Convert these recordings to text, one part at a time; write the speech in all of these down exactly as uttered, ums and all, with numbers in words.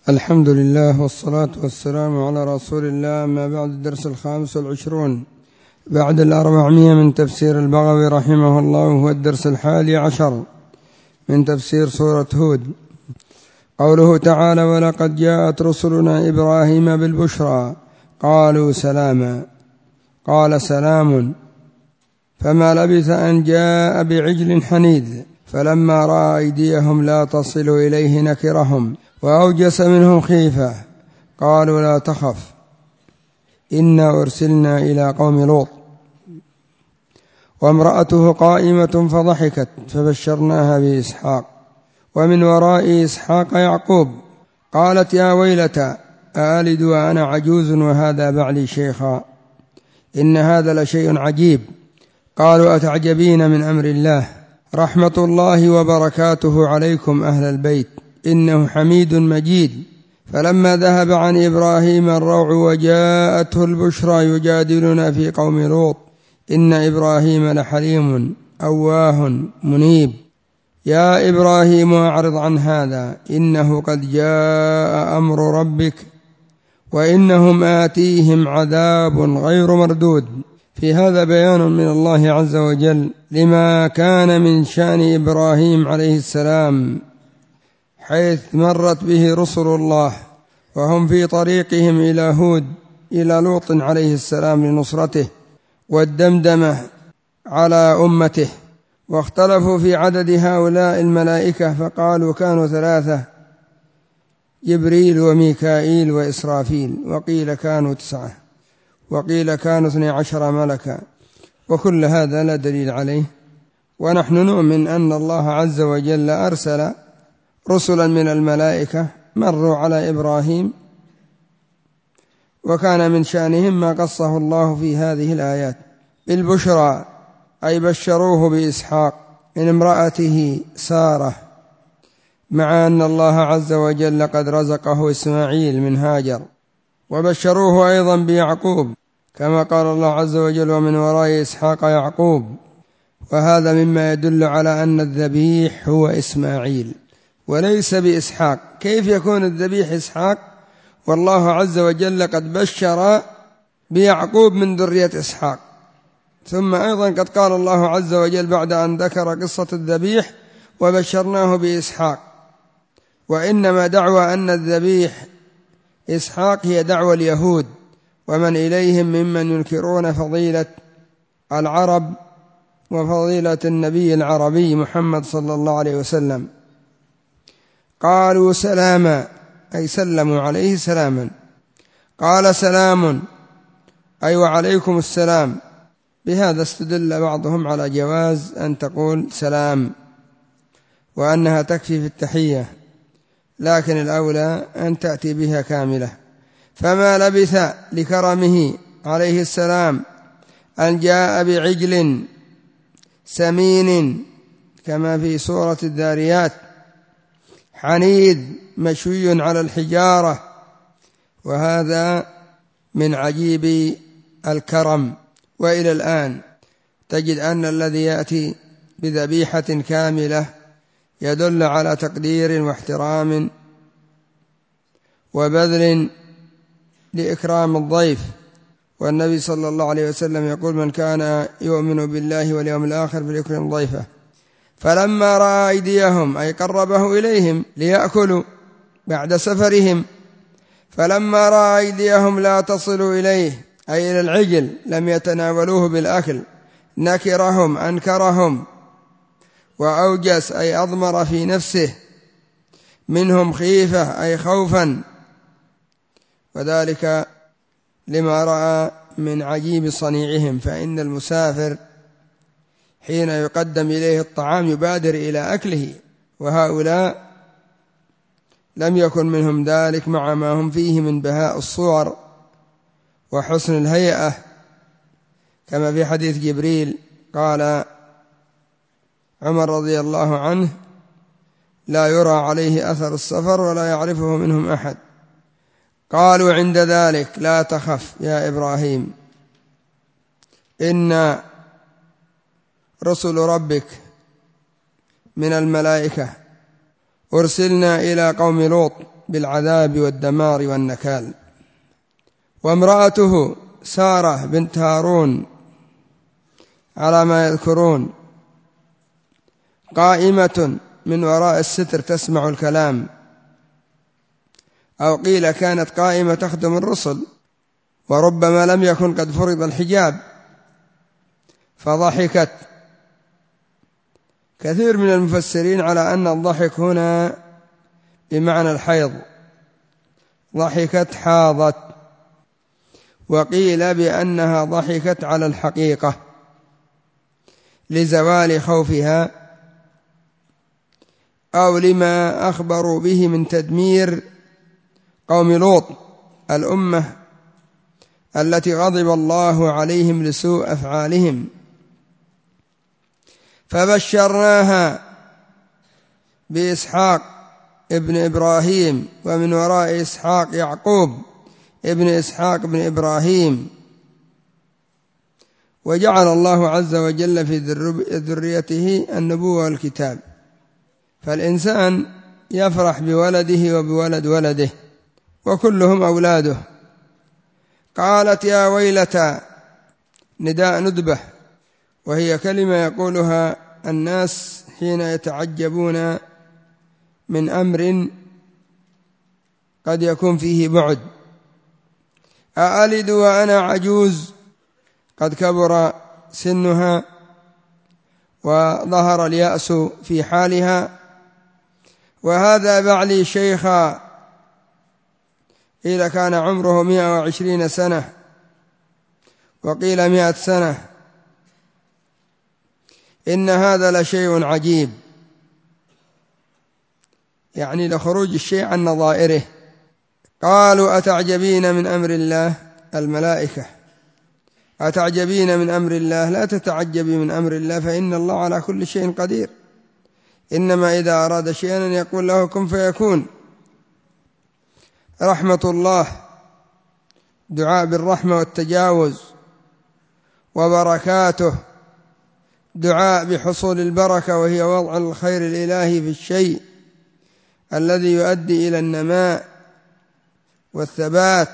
الحمد لله والصلاة والسلام على رسول الله. ما بعد الدرس الخامس والعشرون بعد الأربعمائة من تفسير البغوي رحمه الله، وهو الدرس الحادي عشر من تفسير سورة هود. قوله تعالى: ولقد جاءت رسلنا إبراهيم بالبشرى قالوا سلاما، قال سلام، فما لبث أن جاء بعجل حنيذ، فلما رأى أيديهم لا تصل إليه نكرهم وأوجس منهم خيفة، قالوا لا تخف إنا أرسلنا إلى قوم لوط، وامرأته قائمة فضحكت فبشرناها بإسحاق ومن وراء إسحاق يعقوب، قالت يا ويلتى أألد وأنا عجوز وهذا بعلي شيخا، إن هذا لشيء عجيب. قالوا أتعجبين من أمر الله، رحمة الله وبركاته عليكم أهل البيت إنه حميد مجيد. فلما ذهب عن إبراهيم الروع وجاءته البشرى يجادلنا في قوم لوط إن إبراهيم لحليم أواه منيب. يا إبراهيم أعرض عن هذا إنه قد جاء أمر ربك وإنهم آتيهم عذاب غير مردود. في هذا بيان من الله عز وجل لما كان من شأن إبراهيم عليه السلام، حيث مرت به رسل الله وهم في طريقهم إلى هود إلى لوط عليه السلام لنصرته والدمدمة على أمته، واختلفوا في عدد هؤلاء الملائكة فقالوا كانوا ثلاثة: جبريل وميكائيل وإسرافيل، وقيل كانوا تسعة، وقيل كانوا اثني عشر ملكا، وكل هذا لا دليل عليه. ونحن نؤمن أن الله عز وجل أرسل رسلا من الملائكة مروا على إبراهيم، وكان من شأنهم ما قصه الله في هذه الآيات بالبشرى، أي بشروه بإسحاق من امرأته سارة، مع أن الله عز وجل قد رزقه إسماعيل من هاجر، وبشروه أيضا بيعقوب كما قال الله عز وجل ومن وراء إسحاق يعقوب. وهذا مما يدل على أن الذبيح هو إسماعيل وليس بإسحاق. كيف يكون الذبيح إسحاق والله عز وجل قد بشر بيعقوب من ذرية إسحاق؟ ثم أيضا قد قال الله عز وجل بعد أن ذكر قصة الذبيح وبشرناه بإسحاق. وإنما دعوى أن الذبيح إسحاق هي دعوى اليهود ومن إليهم ممن ينكرون فضيلة العرب وفضيلة النبي العربي محمد صلى الله عليه وسلم. قالوا سلاما، أي سلموا عليه سلاما. قال سلام، أي وعليكم السلام. بهذا استدل بعضهم على جواز أن تقول سلام وأنها تكفي في التحية، لكن الأولى أن تأتي بها كاملة. فما لبث لكرمه عليه السلام أن جاء بعجل سمين كما في سورة الذاريات حنيذ مشوي على الحجارة، وهذا من عجيب الكرم. وإلى الآن تجد أن الذي يأتي بذبيحة كاملة يدل على تقدير واحترام وبذل لإكرام الضيف. والنبي صلى الله عليه وسلم يقول: من كان يؤمن بالله واليوم الآخر فليكرم ضيفه. فلما رأى أيديهم، أي قربه إليهم ليأكلوا بعد سفرهم، فلما رأى أيديهم لا تصل إليه، أي إلى العجل، لم يتناولوه بالأكل، نكرهم أنكرهم، وأوجس أي أضمر في نفسه، منهم خيفة أي خوفا، وذلك لما رأى من عجيب صنيعهم. فإن المسافر حين يقدم إليه الطعام يبادر إلى أكله، وهؤلاء لم يكن منهم ذلك مع ما هم فيه من بهاء الصور وحسن الهيئة، كما في حديث جبريل قال عمر رضي الله عنه: لا يرى عليه أثر السفر ولا يعرفه منهم أحد. قالوا عند ذلك: لا تخف يا إبراهيم، إن رسل ربك من الملائكة أرسلنا إلى قوم لوط بالعذاب والدمار والنكال. وامرأته سارة بنت هارون على ما يذكرون قائمة من وراء الستر تسمع الكلام، أو قيل كانت قائمة تخدم الرسل، وربما لم يكن قد فرض الحجاب فضحكت. كثير من المفسرين على أن الضحك هنا بمعنى الحيض، ضحكت حاضت، وقيل بأنها ضحكت على الحقيقة لزوال خوفها أو لما أخبروا به من تدمير قوم لوط الأمة التي غضب الله عليهم لسوء أفعالهم. فبشرناها بإسحاق ابن إبراهيم، ومن وراء إسحاق يعقوب ابن إسحاق ابن إبراهيم. وجعل الله عز وجل في ذريته النبوة والكتاب، فالإنسان يفرح بولده وبولد ولده وكلهم أولاده. قالت يا ويلتى، نداء ندبة، وهي كلمة يقولها الناس حين يتعجبون من أمر قد يكون فيه بعد. أألد وأنا عجوز، قد كبر سنها وظهر اليأس في حالها، وهذا بعلي شيخا، قيل كان عمره مئة وعشرين سنة وقيل مئة سنة. إن هذا لشيء عجيب، يعني لخروج الشيء عن نظائره. قالوا أتعجبين من أمر الله، الملائكة أتعجبين من أمر الله، لا تتعجبي من أمر الله فإن الله على كل شيء قدير، إنما إذا أراد شيئا يقول له كن فيكون. رحمة الله دعاء بالرحمة والتجاوز، وبركاته دعاء بحصول البركة، وهي وضع الخير الإلهي في الشيء الذي يؤدي إلى النماء والثبات.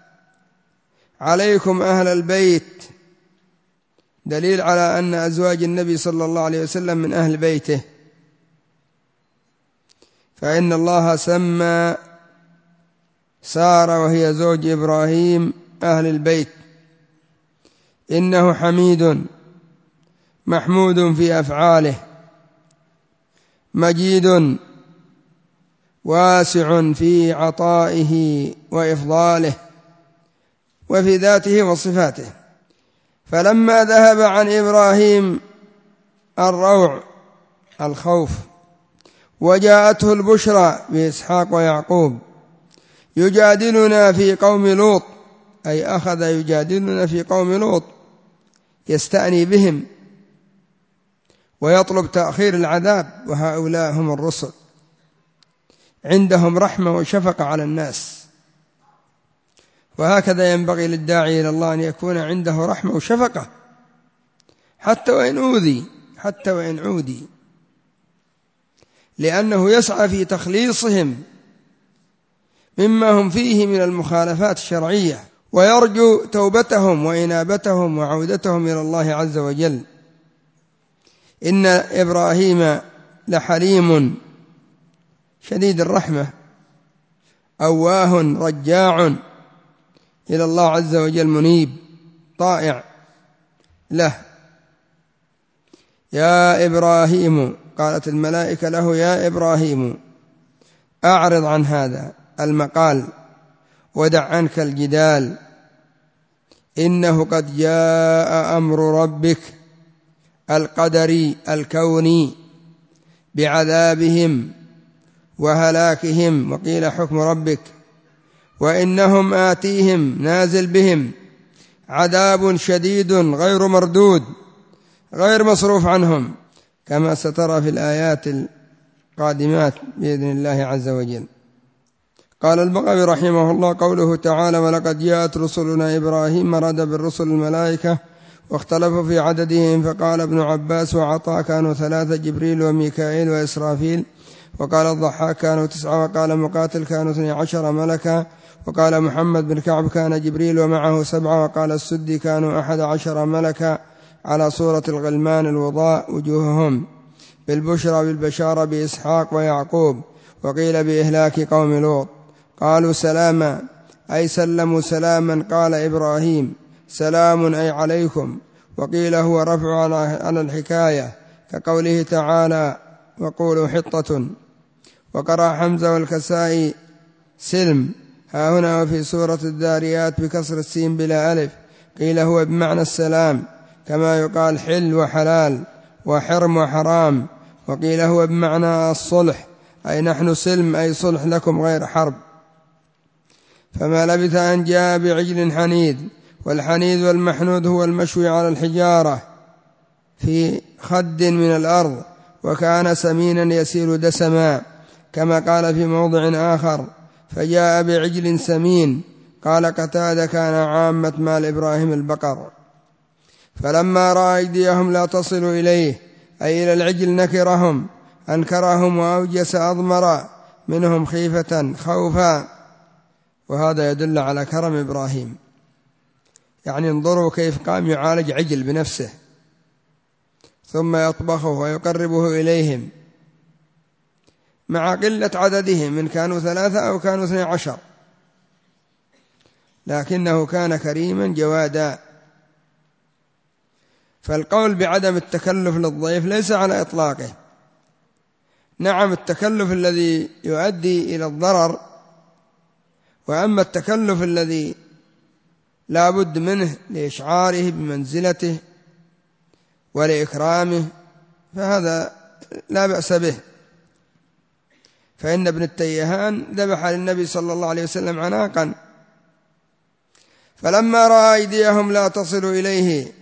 عليكم أهل البيت، دليل على أن أزواج النبي صلى الله عليه وسلم من أهل بيته، فإن الله سمى سارة وهي زوج إبراهيم أهل البيت. إنه حميد محمود في أفعاله، مجيد واسع في عطائه وإفضاله وفي ذاته وصفاته. فلما ذهب عن إبراهيم الروع الخوف وجاءته البشرى بإسحاق ويعقوب يجادلنا في قوم لوط، أي أخذ يجادلنا في قوم لوط، يستأني بهم ويطلب تأخير العذاب، وهؤلاء هم الرسل، عندهم رحمة وشفقة على الناس. وهكذا ينبغي للداعي إلى الله أن يكون عنده رحمة وشفقة حتى وإن أوذي، حتى وإن عودي، لأنه يسعى في تخليصهم مما هم فيه من المخالفات الشرعية، ويرجو توبتهم وإنابتهم وعودتهم إلى الله عز وجل. إن إبراهيم لحليم شديد الرحمة، أواه رجاع إلى الله عز وجل، منيب طائع له. يا إبراهيم، قالت الملائكة له يا إبراهيم أعرض عن هذا المقال ودع عنك الجدال، إنه قد جاء أمر ربك القدري الكوني بعذابهم وهلاكهم، وقيل حكم ربك، وإنهم آتيهم نازل بهم عذاب شديد غير مردود غير مصروف عنهم، كما سترى في الآيات القادمات بإذن الله عز وجل. قال البغوي رحمه الله: قوله تعالى: ولقد جاءت رسلنا إبراهيم، مراد بالرسل الملائكة، واختلفوا في عددهم، فقال ابن عباس وعطاء كانوا ثلاثة: جبريل وميكائيل وإسرافيل، وقال الضحاك كانوا تسعة، وقال مقاتل كانوا اثني عشر ملكا، وقال محمد بن كعب كان جبريل ومعه سبعة، وقال السدي كانوا أحد عشر ملكا على صورة الغلمان الوضاء وجوههم بالبشرى بالبشارة بإسحاق ويعقوب، وقيل بإهلاك قوم لوط. قالوا سلاما أي سلموا سلاما، قال إبراهيم سلام أي عليكم، وقيل هو رفع على الحكاية كقوله تعالى وقولوا حطة. وقرأ حمزة والكسائي سلم ها هنا وفي سورة الذاريات بكسر السين بلا ألف، قيل هو بمعنى السلام كما يقال حل وحلال وحرم وحرام، وقيل هو بمعنى الصلح أي نحن سلم أي صلح لكم غير حرب. فما لبث أن جاء بعجل حنيذ، والحنيذ والمحنود هو المشوي على الحجارة في خد من الأرض، وكان سمينا يسيل دسما، كما قال في موضع آخر فجاء بعجل سمين. قال قتادة كان عامة مال إبراهيم البقر. فلما رأى أيديهم لا تصل إليه أي إلى العجل نكرهم أنكرهم وأوجس أضمر منهم خيفة خوفا. وهذا يدل على كرم إبراهيم، يعني انظروا كيف قام يعالج عجل بنفسه ثم يطبخه ويقربه إليهم مع قلة عددهم، من كانوا ثلاثة أو كانوا اثني عشر، لكنه كان كريما جوادا. فالقول بعدم التكلف للضيف ليس على إطلاقه، نعم التكلف الذي يؤدي إلى الضرر، وأما التكلف الذي لا بد منه لإشعاره بمنزلته ولإكرامه فهذا لا بأس به. فإن ابن التيهان ذبح للنبي صلى الله عليه وسلم عناقا، فلما رأى أيديهم لا تصل إليه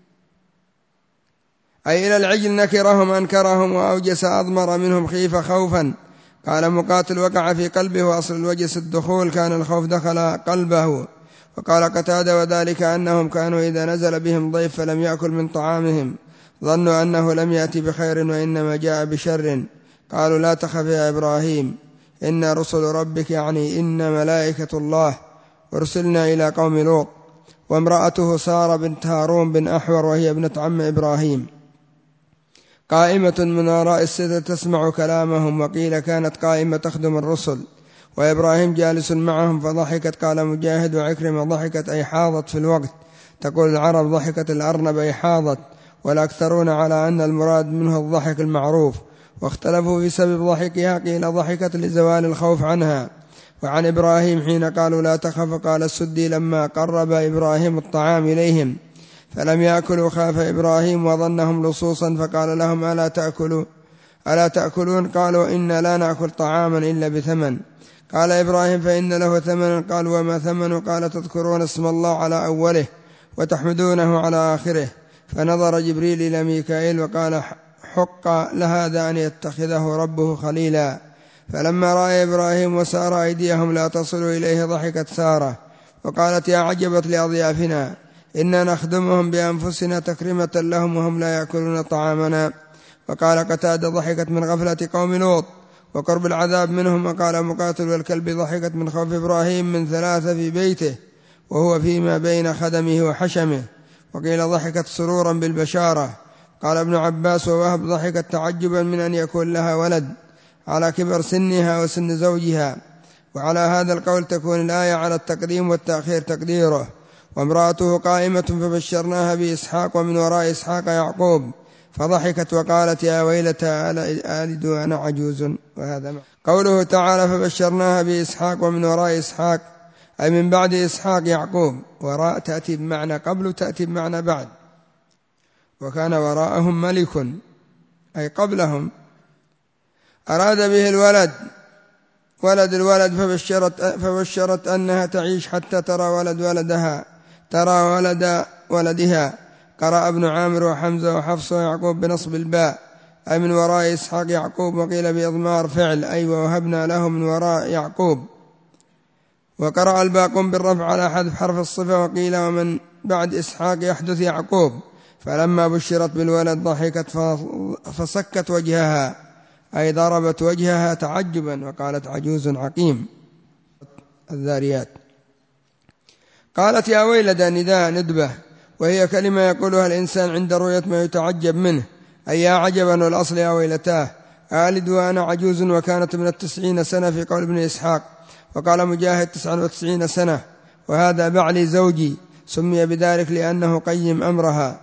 أي إلى العجل نكرهم أنكرهم وأوجس أضمر منهم خيفة خوفا. قال مقاتل وقع في قلبه، وأصل الوجس الدخول كان الخوف دخل قلبه. وقال قتادة وذلك أنهم كانوا إذا نزل بهم ضيف فلم يأكل من طعامهم ظنوا أنه لم يأتي بخير وإنما جاء بشر. قالوا لا تخف يا إبراهيم إن رسل ربك، يعني إن ملائكة الله ارسلنا إلى قوم لوط. وامرأته سارة بنت هارون بن أحور وهي ابنة عم إبراهيم قائمة من وراء الستر تسمع كلامهم، وقيل كانت قائمة تخدم الرسل، وإبراهيم جالس معهم فضحكت. قال مجاهد وعكرمة ضحكت أي حاضت في الوقت، تقول العرب ضحكت الأرنب أي حاضت، والأكثرون على أن المراد منه الضحك المعروف، واختلفوا في سبب ضحكها، قيل ضحكت لزوال الخوف عنها. وعن إبراهيم حين قالوا لا تخف قال السدي لما قرب إبراهيم الطعام إليهم فلم يأكلوا خاف إبراهيم وظنهم لصوصا فقال لهم ألا تأكلوا ألا تأكلون؟ قالوا إنا لا نأكل طعاما إلا بثمن. قال إبراهيم فإن له ثمنا. قالوا وما ثمن؟ قال تذكرون اسم الله على أوله وتحمدونه على آخره. فنظر جبريل إلى ميكائيل وقال حق لهذا أن يتخذه ربه خليلا. فلما رأى إبراهيم وسار أيديهم لا تصل إليه ضحكت سارة وقالت يا عجبت لأضيافنا إنا نخدمهم بأنفسنا تكرمة لهم وهم لا يأكلون طعامنا. وقال قتادة ضحكت من غفلة قوم لوط وقرب العذاب منهم. وقال مقاتل والكلب ضحكت من خوف إبراهيم من ثلاثة في بيته وهو فيما بين خدمه وحشمه. وقيل ضحكت سرورا بالبشارة. قال ابن عباس ووهب ضحكت تعجبا من أن يكون لها ولد على كبر سنها وسن زوجها. وعلى هذا القول تكون الآية على التقديم والتأخير تقديره وامرأته قائمة فبشرناها بإسحاق ومن وراء إسحاق يعقوب فضحكت وقالت يا ويلتى ألد وأنا عجوز. وهذا قوله تعالى فبشرناها بإسحاق ومن وراء إسحاق أي من بعد إسحاق يعقوب. وراء تأتي بمعنى قبل تأتي بمعنى بعد، وكان وراءهم ملك أي قبلهم أراد به الولد ولد الولد فبشرت, فبشرت أنها تعيش حتى ترى ولد ولدها ترى ولد ولدها. قرأ ابن عامر وحمزة وحفص ويعقوب بنصب الباء أي من وراء إسحاق يعقوب. وقيل بإضمار فعل أي ووهبنا له من وراء يعقوب. وقرأ الباقون بالرفع على حذف حرف الصفة. وقيل ومن بعد إسحاق يحدث يعقوب. فلما بشرت بالولد ضحكت فصكت وجهها أي ضربت وجهها تعجبا وقالت عجوز عقيم. الذاريات. قالت يا ويلدى نداء ندبة، وهي كلمة يقولها الإنسان عند رؤية ما يتعجب منه، أي يا عجبا، والأصل يا ويلتاه. آلد وأنا عجوز، وكانت من التسعين سنة في قول ابن إسحاق. وقال مجاهد تسعا وتسعين سنة. وهذا بعلي زوجي، سمي بذلك لأنه قيم أمرها.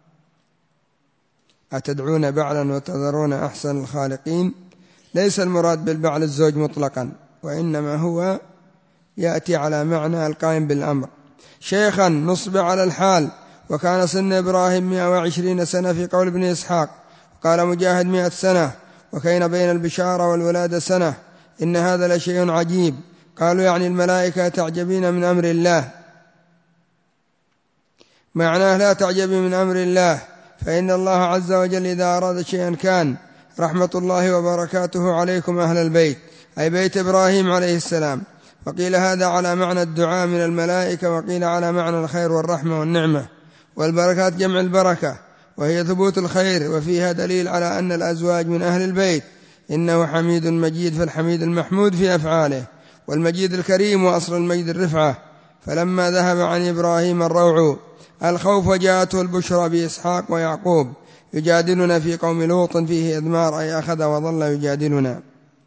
أتدعون بعلا وتذرون أحسن الخالقين. ليس المراد بالبعل الزوج مطلقا، وإنما هو يأتي على معنى القائم بالأمر. شيخا نصب على الحال، وكان سن إبراهيم مئة وعشرين سنة في قول ابن إسحاق. قال مجاهد مئة سنة، وكان بين البشارة والولادة سنة. إن هذا لشيء عجيب. قالوا يعني الملائكة تعجبين من أمر الله. معناه لا تعجبي من أمر الله، فإن الله عز وجل إذا أراد شيئا كان. رحمة الله وبركاته عليكم أهل البيت، أي بيت إبراهيم عليه السلام. وقيل هذا على معنى الدعاء من الملائكة، وقيل على معنى الخير والرحمة والنعمة. والبركات جمع البركة، وهي ثبوت الخير، وفيها دليل على أن الأزواج من أهل البيت. إنه حميد مجيد، فالحميد المحمود في أفعاله، والمجيد الكريم، وأصل المجد الرفعة. فلما ذهب عن إبراهيم الروع الخوف، وجاءته البشرى بإسحاق ويعقوب يجادلنا في قوم لوط فيه إضمار، أي أخذ وظل يجادلنا.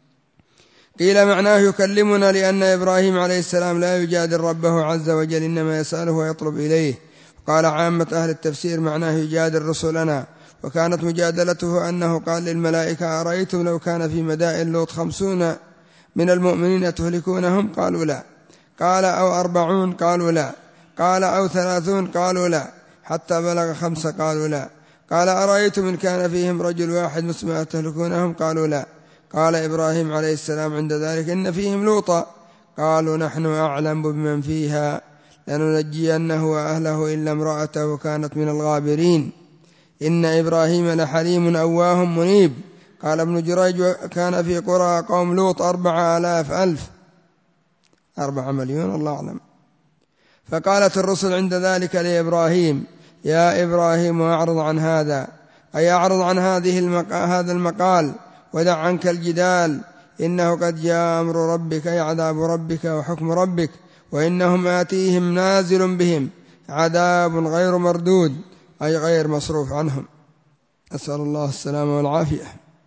قيل معناه يكلمنا، لأن إبراهيم عليه السلام لا يجادل ربه عز وجل، إنما يسأله ويطلب إليه. قال عامة أهل التفسير معناه يجادل رسلنا. وكانت مجادلته أنه قال للملائكة أرأيتم لو كان في مدائن لوط خمسون من المؤمنين تهلكونهم؟ قالوا لا. قال أو أربعون؟ قالوا لا. قال أو ثلاثون؟ قالوا لا. حتى بلغ خمسة؟ قالوا لا. قال أرأيتم إن كان فيهم رجل واحد مسلم تهلكونهم؟ قالوا لا. قال إبراهيم عليه السلام عند ذلك إن فيهم لوطا. قالوا نحن أعلم بمن فيها، لننجينه وأهله إلا امرأته كانت من الغابرين. إن إبراهيم لحليم أواه منيب. قال ابن جريج كان في قرى قوم لوط أربع آلاف ألف، أربعة مليون الله أعلم. فقالت الرسل عند ذلك لإبراهيم يا إبراهيم أعرض عن هذا، أي أعرض عن هذه المق... هذا المقال، ودع عنك الجدال. إنه قد جاء أمر ربك، أي عذاب ربك وحكم ربك، وإنهم آتيهم نازل بهم عذاب غير مردود، أي غير مصروف عنهم. أسأل الله السلامة والعافية.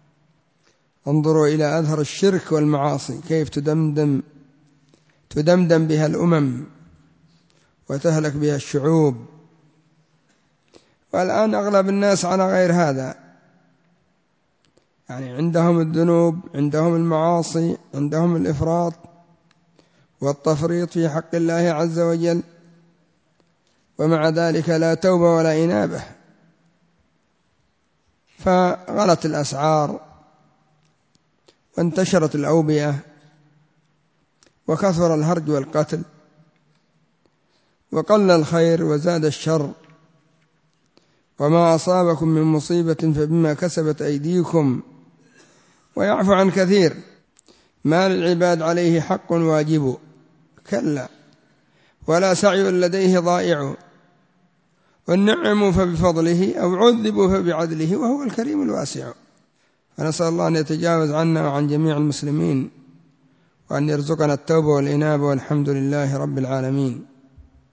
انظروا إلى أثر الشرك والمعاصي كيف تدمدم تدمدم بها الأمم وتهلك بها الشعوب. والآن أغلب الناس على غير هذا، يعني عندهم الذنوب، عندهم المعاصي، عندهم الإفراط والتفريط في حق الله عز وجل، ومع ذلك لا توبة ولا إنابة. فغلت الأسعار، وانتشرت الأوبئة، وكثر الهرج والقتل، وقل الخير وزاد الشر. وما أصابكم من مصيبة فبما كسبت أيديكم، ويعفو عن كثير. ما للعباد عليه حق واجب، كلا، ولا سعي لديه ضائع. والنعم فبفضله، أو عذبوا فبعدله، وهو الكريم الواسع. فنسأل الله أن يتجاوز عنا وعن جميع المسلمين، وأن يرزقنا التوبة والإنابة، والحمد لله رب العالمين.